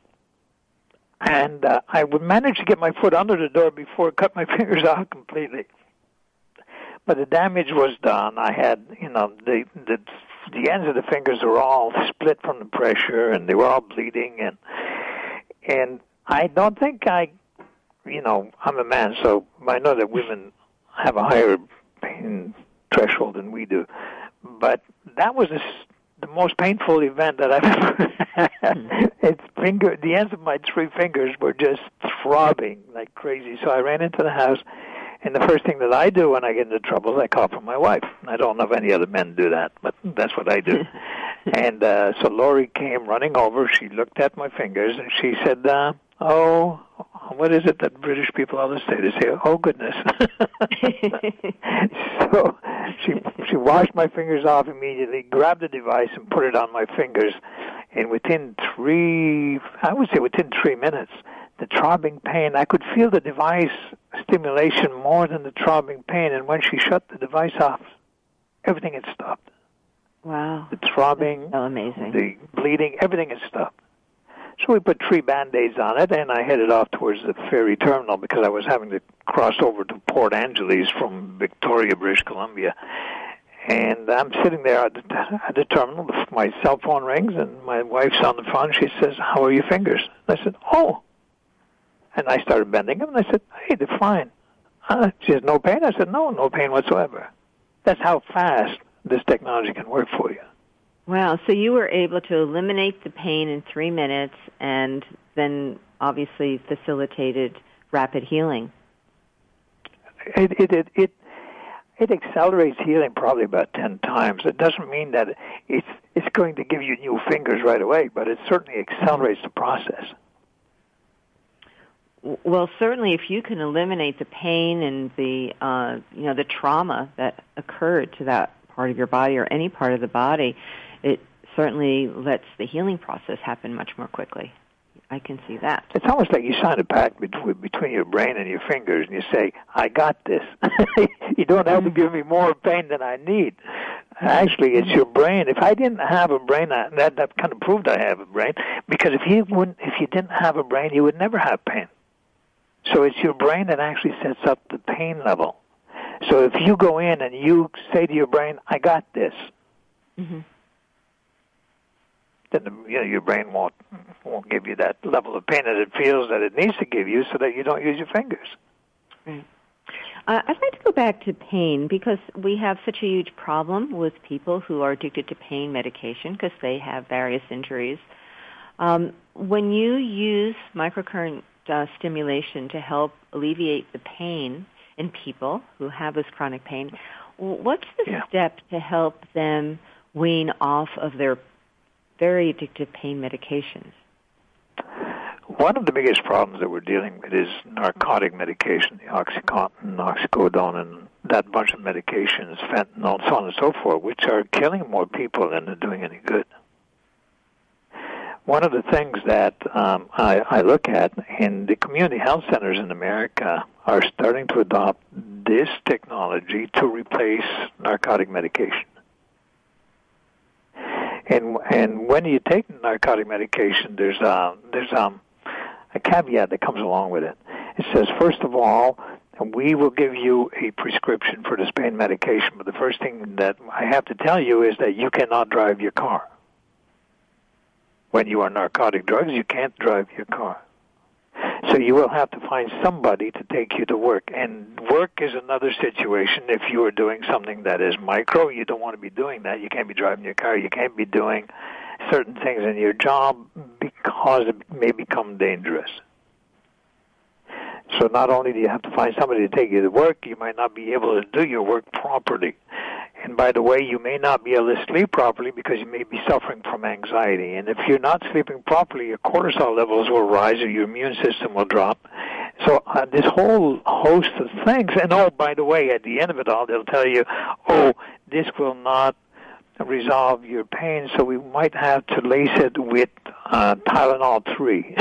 And uh, I would manage to get my foot under the door before it cut my fingers out completely. But the damage was done. I had, you know, the the the ends of the fingers were all split from the pressure, and they were all bleeding. And and I don't think I, you know, I'm a man, so I know that women have a higher pain threshold than we do. but that was a, the most painful event that I've ever had. Mm. It's finger, the ends of my three fingers were just throbbing like crazy. So I ran into the house, and the first thing that I do when I get into trouble is I call for my wife. I don't know if any other men do that, but that's what I do. And uh, so Lori came running over. She looked at my fingers, and she said, uh, oh, what is it that British people always say? They say, oh, goodness. So she she washed my fingers off immediately, grabbed the device, and put it on my fingers. And within three, I would say within three minutes, the throbbing pain, I could feel the device stimulation more than the throbbing pain. And when she shut the device off, everything had stopped. Wow. The throbbing, so amazing. The bleeding, everything had stopped. So we put three Band-Aids on it, and I headed off towards the ferry terminal because I was having to cross over to Port Angeles from Victoria, British Columbia. And I'm sitting there at the, at the terminal. My cell phone rings, and my wife's on the phone. She says, how are your fingers? And I said, oh. And I started bending them, and I said, hey, they're fine. Uh, she says, no pain? I said, no, no pain whatsoever. That's how fast this technology can work for you. Wow, so you were able to eliminate the pain in three minutes and then obviously facilitated rapid healing. It it it it, it accelerates healing probably about ten times. It doesn't mean that it's it's going to give you new fingers right away, but it certainly accelerates the process. Well, certainly, if you can eliminate the pain and the uh, you know the trauma that occurred to that part of your body or any part of the body, it certainly lets the healing process happen much more quickly. I can see that. It's almost like you sign a pact between, between your brain and your fingers, and you say, I got this. You don't have to give me more pain than I need. Actually, it's your brain. If I didn't have a brain, that, that kind of proved I have a brain, because if you wouldn't, if you didn't have a brain, you would never have pain. So it's your brain that actually sets up the pain level. So if you go in and you say to your brain, I got this, mm-hmm. then the, you know, your brain won't won't give you that level of pain that it feels that it needs to give you so that you don't use your fingers. Right. Uh, I'd like to go back to pain because we have such a huge problem with people who are addicted to pain medication because they have various injuries. Um, when you use microcurrent uh, stimulation to help alleviate the pain in people who have this chronic pain, what's the yeah. step to help them wean off of their very addictive pain medications? One of the biggest problems that we're dealing with is narcotic medication, the OxyContin, oxycodone, and that bunch of medications, fentanyl, so on and so forth, which are killing more people than they're doing any good. One of the things that um, I, I look at in the community health centers in America are starting to adopt this technology to replace narcotic medication. And and when you take narcotic medication, there's um there's um a caveat that comes along with it. It says, first of all, we will give you a prescription for this pain medication, but the first thing that I have to tell you is that you cannot drive your car. When you are narcotic drugs, you can't drive your car. So you will have to find somebody to take you to work. And work is another situation. If you are doing something that is micro, you don't want to be doing that. You can't be driving your car. You can't be doing certain things in your job because it may become dangerous. So not only do you have to find somebody to take you to work, you might not be able to do your work properly. And by the way, you may not be able to sleep properly because you may be suffering from anxiety. And if you're not sleeping properly, your cortisol levels will rise or your immune system will drop. So uh, this whole host of things, and oh, by the way, at the end of it all, they'll tell you, oh, this will not resolve your pain, so we might have to lace it with uh, Tylenol three.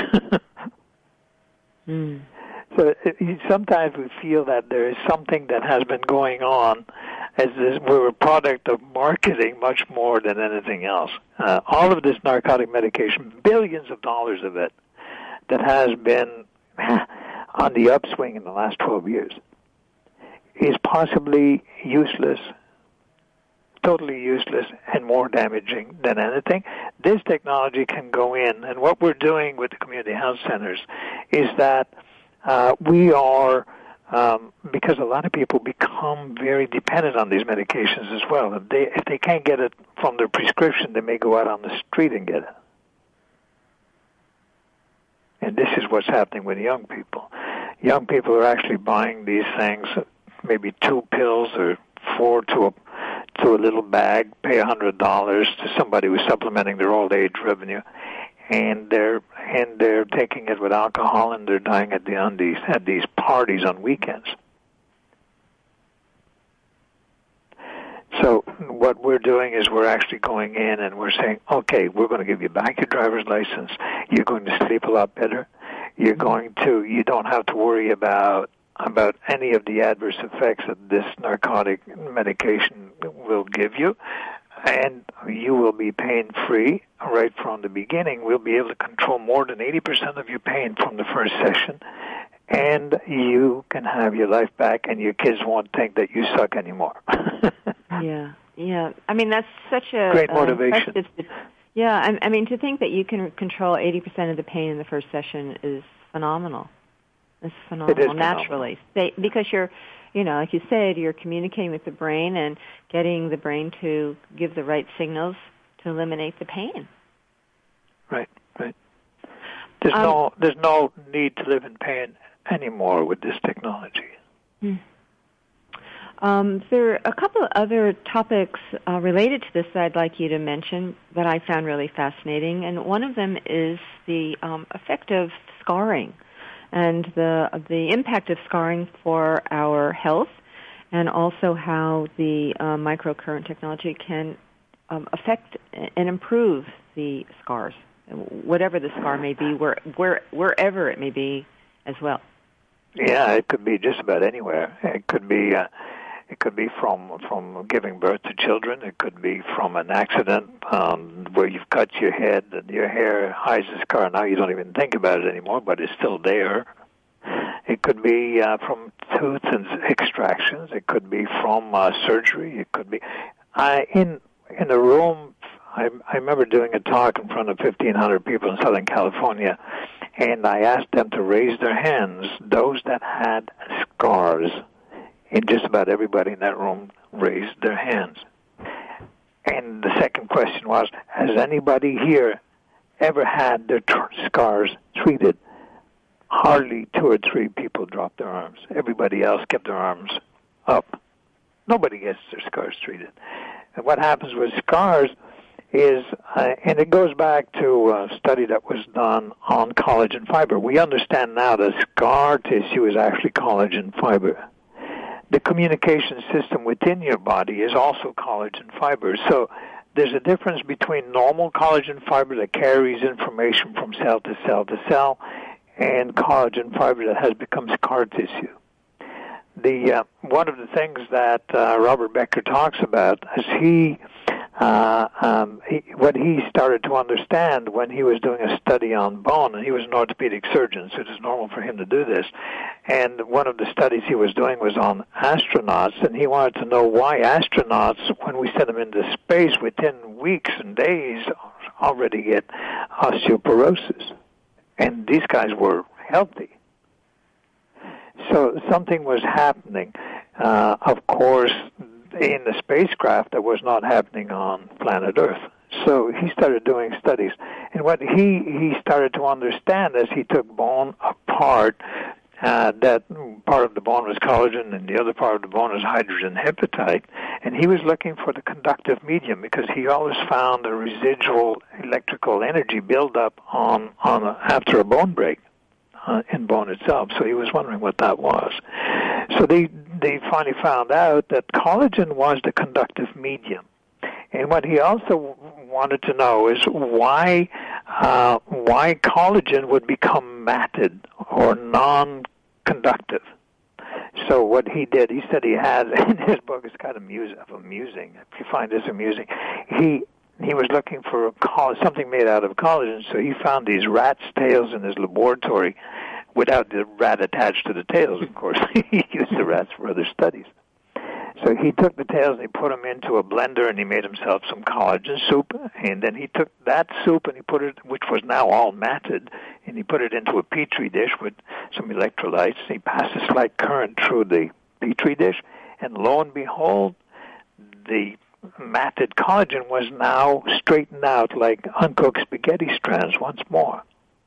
mm. So it, sometimes we feel that there is something that has been going on as this, we're a product of marketing much more than anything else. Uh, all of this narcotic medication, billions of dollars of it, that has been on the upswing in the last twelve years, is possibly useless, totally useless, and more damaging than anything. This technology can go in, and what we're doing with the community health centers is that uh, we are um, because a lot of people become very dependent on these medications as well. If they, if they can't get it from their prescription, they may go out on the street and get it. And this is what's happening with young people. Young people are actually buying these things, maybe two pills or four to a to a little bag, pay a hundred dollars to somebody who's supplementing their old age revenue, and they're and they're taking it with alcohol, and they're dying at the on these at these parties on weekends. So what we're doing is we're actually going in and we're saying, okay, we're going to give you back your driver's license. You're going to sleep a lot better. You're going to, you don't have to worry about about any of the adverse effects that this narcotic medication will give you. And you will be pain-free right from the beginning. We'll be able to control more than eighty percent of your pain from the first session. And you can have your life back, and your kids won't think that you suck anymore. Yeah, yeah. I mean, that's such a great motivation. Uh, yeah, I, I mean, to think that you can control eighty percent of the pain in the first session is phenomenal. It's phenomenal, it is naturally, phenomenal. They, because you're, you know, like you said, you're communicating with the brain and getting the brain to give the right signals to eliminate the pain. Right, right. There's um, no, there's no need to live in pain anymore with this technology. Hmm. Um, there are a couple of other topics uh, related to this that I'd like you to mention that I found really fascinating, and one of them is the um, effect of scarring and the the impact of scarring for our health, and also how the uh, microcurrent technology can um, affect and improve the scars, whatever the scar may be, where, where wherever it may be as well. Yeah, it could be just about anywhere. It could be uh, it could be from from giving birth to children. It could be from an accident um, where you've cut your head and your hair hides the scar. Now you don't even think about it anymore, but it's still there. It could be uh, from tooth extractions. It could be from uh, surgery. It could be I in in a room. I, I remember doing a talk in front of fifteen hundred people in Southern California, and I asked them to raise their hands, those that had scars. And just about everybody in that room raised their hands. And the second question was, has anybody here ever had their tr- scars treated? Hardly two or three people dropped their arms. Everybody else kept their arms up. Nobody gets their scars treated. And what happens with scars is, uh, and it goes back to a study that was done on collagen fiber. We understand now that scar tissue is actually collagen fiber. The communication system within your body is also collagen fiber. So there's a difference between normal collagen fiber that carries information from cell to cell to cell and collagen fiber that has become scar tissue. The uh, one of the things that uh, Robert Becker talks about is he Uh, um, he, what he started to understand when he was doing a study on bone, and he was an orthopedic surgeon, so it is normal for him to do this. And one of the studies he was doing was on astronauts, and he wanted to know why astronauts, when we send them into space, within weeks and days, already get osteoporosis. And these guys were healthy. So something was happening. Uh, of course, in the spacecraft that was not happening on planet Earth. So he started doing studies. And what he, he started to understand as he took bone apart, uh, that part of the bone was collagen and the other part of the bone was hydrogen hepatite. And he was looking for the conductive medium because he always found a residual electrical energy build up on, on a, after a bone break. Uh, in bone itself, so he was wondering what that was. So they they finally found out that collagen was the conductive medium. And what he also wanted to know is why uh, why collagen would become matted or non-conductive. So what he did, he said he had, in his book, it's kind of amusing, amusing if you find this amusing, he He was looking for a coll- something made out of collagen, so he found these rats' tails in his laboratory without the rat attached to the tails, of course. He used the rats for other studies. So he took the tails and he put them into a blender and he made himself some collagen soup. And then he took that soup and he put it, which was now all matted, and he put it into a petri dish with some electrolytes. And he passed a slight current through the petri dish, and lo and behold, the matted collagen was now straightened out like uncooked spaghetti strands once more.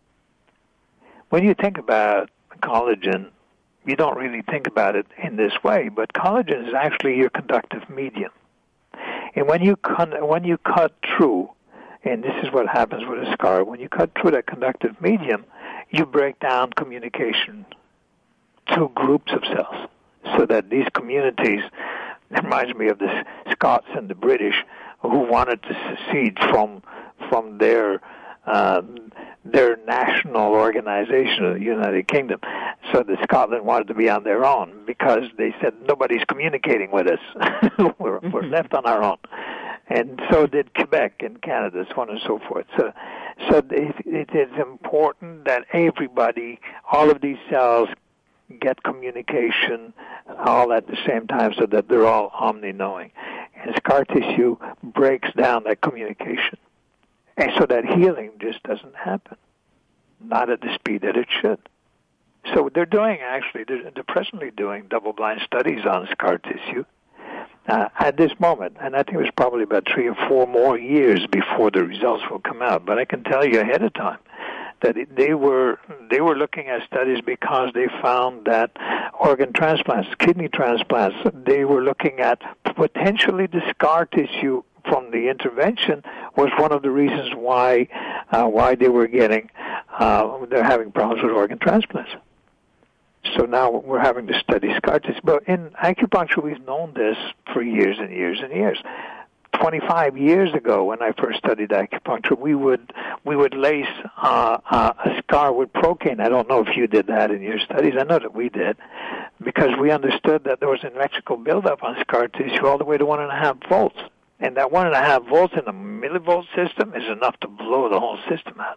When you think about collagen, you don't really think about it in this way, but collagen is actually your conductive medium. And when you con- when you cut through, and this is what happens with a scar, when you cut through that conductive medium, you break down communication to groups of cells, so that these communities, it reminds me of the Scots and the British who wanted to secede from from their uh, their national organization of the United Kingdom. So the Scotland wanted to be on their own because they said nobody's communicating with us. we're, we're left on our own. And so did Quebec and Canada, so on and so forth. So, so it, it is important that everybody, all of these cells, get communication all at the same time so that they're all omni-knowing. And scar tissue breaks down that communication. And so that healing just doesn't happen, not at the speed that it should. So they're doing, actually, they're, they're presently doing double-blind studies on scar tissue uh, at this moment. And I think it was probably about three or four more years before the results will come out. But I can tell you ahead of time that they were they were looking at studies because they found that organ transplants, kidney transplants, they were looking at potentially the scar tissue from the intervention was one of the reasons why uh, why they were getting uh, they're having problems with organ transplants. So now we're having to study scar tissue. But in acupuncture, we've known this for years and years and years. twenty-five years ago, when I first studied acupuncture, we would we would lace uh, uh, a scar with Procaine. I don't know if you did that in your studies. I know that we did, because we understood that there was an electrical buildup on scar tissue all the way to one and a half volts, and that one and a half volts in a millivolt system is enough to blow the whole system out.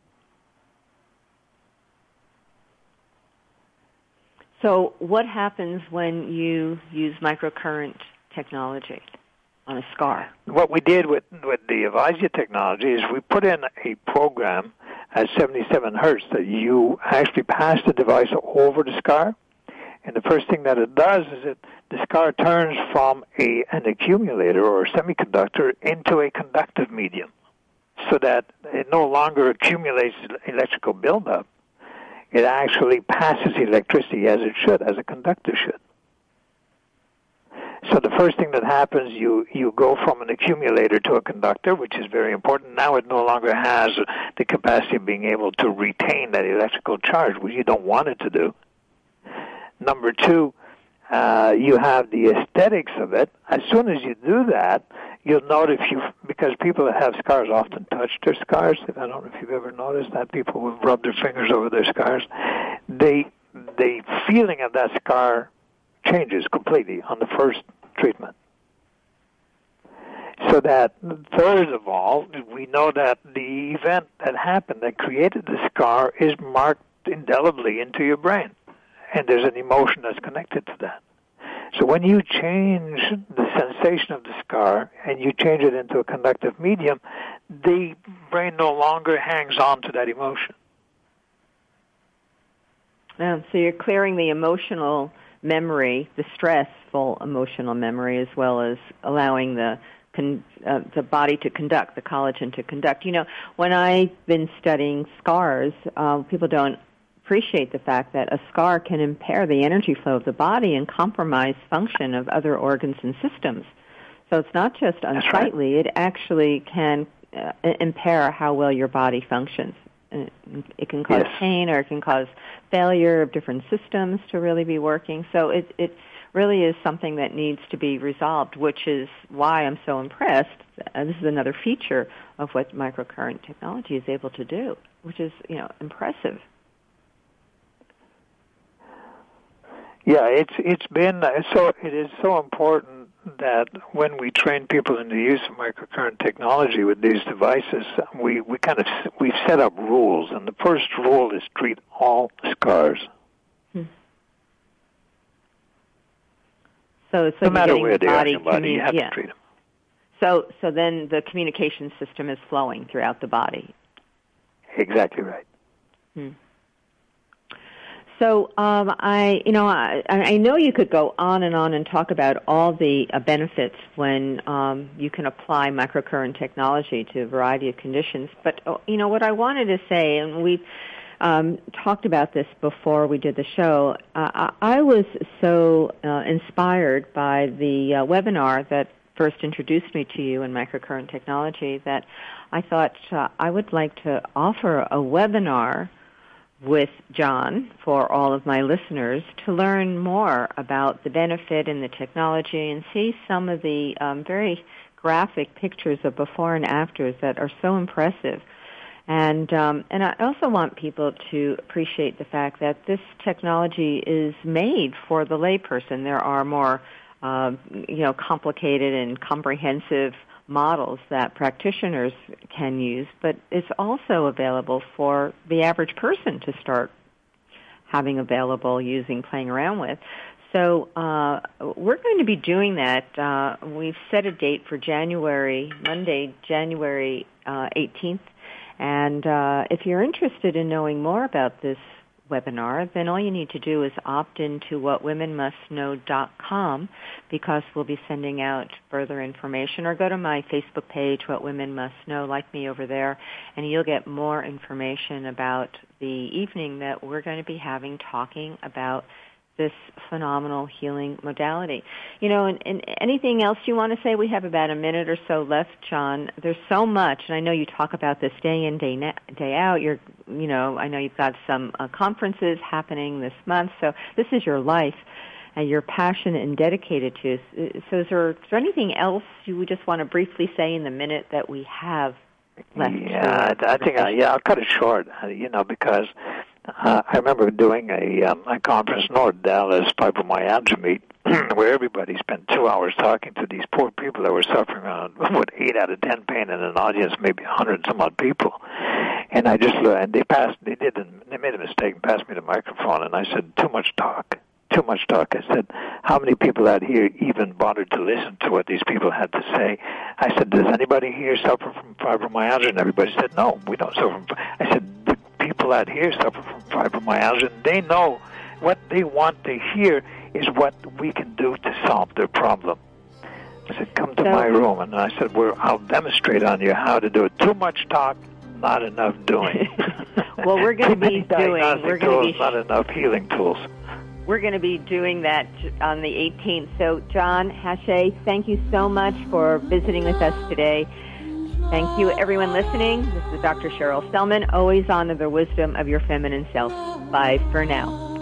So, what happens when you use microcurrent technology on a scar? What we did with, with the Avisia technology is we put in a program at seventy-seven hertz that you actually pass the device over the scar, and the first thing that it does is it the scar turns from a an accumulator or a semiconductor into a conductive medium, so that it no longer accumulates electrical buildup. It actually passes electricity as it should, as a conductor should. So the first thing that happens, you, you go from an accumulator to a conductor, which is very important. Now it no longer has the capacity of being able to retain that electrical charge, which you don't want it to do. Number two, uh, you have the aesthetics of it. As soon as you do that, you'll note if you, because people that have scars often touch their scars. I don't know if you've ever noticed that. People will rub their fingers over their scars. They, the feeling of that scar changes completely on the first treatment. So that, third of all, we know that the event that happened that created the scar is marked indelibly into your brain, and there's an emotion that's connected to that. So when you change the sensation of the scar and you change it into a conductive medium, the brain no longer hangs on to that emotion. Um, so you're clearing the emotional memory, the stressful emotional memory, as well as allowing the con- uh, the body to conduct, the collagen to conduct. You know, when I've been studying scars, uh, people don't appreciate the fact that a scar can impair the energy flow of the body and compromise function of other organs and systems. So it's not just unsightly, right. It actually can uh, impair how well your body functions. It can cause yes. pain, or it can cause failure of different systems to really be working. So it, it really is something that needs to be resolved, which is why I'm so impressed. Uh, this is another feature of what microcurrent technology is able to do, which is, you know, impressive. Yeah, it's it's been so. It is so important that when we train people in the use of microcurrent technology with these devices, we we kind of we've set up rules, and the first rule is treat all scars. Hmm. So, so no matter getting where the they are body in your body, you commu- have yeah. to treat them. So, so then the communication system is flowing throughout the body. Exactly right. Hmm. So, um, I, you know, I, I know you could go on and on and talk about all the uh, benefits when um, you can apply microcurrent technology to a variety of conditions. But, uh, you know, what I wanted to say, and we've um, talked about this before we did the show, uh, I was so uh, inspired by the uh, webinar that first introduced me to you in microcurrent technology that I thought uh, I would like to offer a webinar with John for all of my listeners to learn more about the benefit in the technology and see some of the um, very graphic pictures of before and afters that are so impressive. And um, and I also want people to appreciate the fact that this technology is made for the layperson. There are more uh, you know complicated and comprehensive models that practitioners can use, but it's also available for the average person to start having available, using, playing around with. So uh, we're going to be doing that. Uh, we've set a date for January, Monday, January uh, eighteenth, and uh, if you're interested in knowing more about this webinar, then all you need to do is opt into what women must know dot com because we'll be sending out further information, or go to my Facebook page, What Women Must Know, like me over there, and you'll get more information about the evening that we're going to be having talking about this phenomenal healing modality. You know, and, and anything else you want to say? We have about a minute or so left, John. There's so much, and I know you talk about this day in, day, na- day out. You're, you know, I know you've got some uh, conferences happening this month, so this is your life, and you're passionate and dedicated to. So is there, is there anything else you would just want to briefly say in the minute that we have left? Yeah, I, I think, I, yeah, I'll cut it short, you know, because Uh, I remember doing a, um, a conference, North Dallas Fibromyalgia Meet, where everybody spent two hours talking to these poor people that were suffering on with eight out of ten pain in an audience, maybe a hundred and some odd people. And I just and they passed, they did, they made a mistake and passed me the microphone, and I said, "Too much talk, too much talk." I said, "How many people out here even bothered to listen to what these people had to say?" I said, "Does anybody here suffer from fibromyalgia?" And everybody said, "No, we don't suffer from." I said, people out here suffer from fibromyalgia, and they know what they want to hear is what we can do to solve their problem. I said, come to so, my room, and I said, well, I'll demonstrate on you how to do it. Too much talk, not enough doing. Well, we're going to be doing, we're going to be, not enough healing tools. We're going to be doing that on the eighteenth. So, John Hachey, thank you so much for visiting with us today. Thank you, everyone listening. This is Doctor Cheryl Selman, always on the wisdom of your feminine self. Bye for now.